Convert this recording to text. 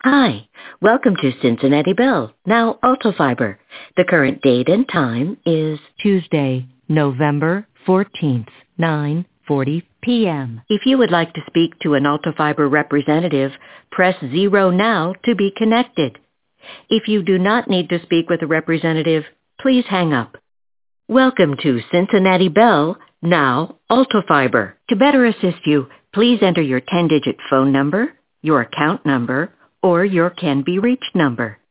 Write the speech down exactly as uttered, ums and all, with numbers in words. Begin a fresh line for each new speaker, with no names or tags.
Hi, welcome to Cincinnati Bell, now Alto Fiber. The current date and time is Tuesday, November fourteenth, nine forty p.m. If you would like to speak to an Alto Fiber representative, press zero now to be connected. If you do not need to speak with a representative, please hang up. Welcome to Cincinnati Bell, now Alto Fiber. To better assist you, please enter your ten-digit phone number, your account number, or your can-be-reached number.